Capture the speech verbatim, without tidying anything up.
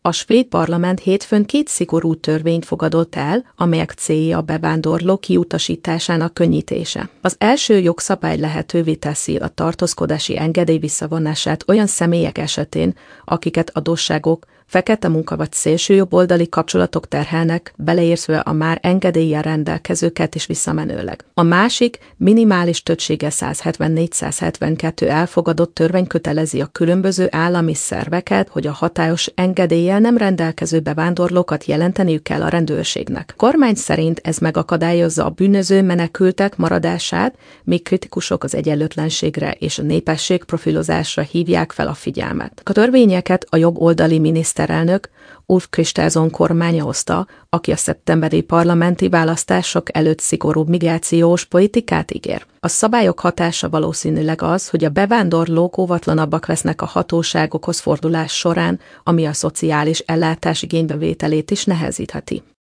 A svéd parlament hétfőn két szigorú törvényt fogadott el, amelyek célja a bevándorlók kiutasításának könnyítése. Az első jogszabály lehetővé teszi a tartózkodási engedély visszavonását olyan személyek esetén, akiket adósságok, fekete munka vagy szélsőjobboldali kapcsolatok terhelnek, beleértve a már engedéllyel rendelkezőket is visszamenőleg. A másik minimális többsége száz hetvennégy száz hetvenkettő elfogadott törvény kötelezi a különböző állami szerveket, hogy a hatályos engedéllyel nem rendelkező bevándorlókat jelenteniük kell a rendőrségnek. A kormány szerint ez megakadályozza a bűnöző menekültek maradását, míg kritikusok az egyenlőtlenségre és a népesség profilozásra hívják fel a figyelmet. A törvényeket a jobboldali miniszter Miniszterelnök Ulf Kristersson kormánya hozta, aki a szeptemberi parlamenti választások előtt szigorúbb migrációs politikát ígér. A szabályok hatása valószínűleg az, hogy a bevándorlók óvatlanabbak lesznek a hatóságokhoz fordulás során, ami a szociális ellátás igénybevételét is nehezítheti.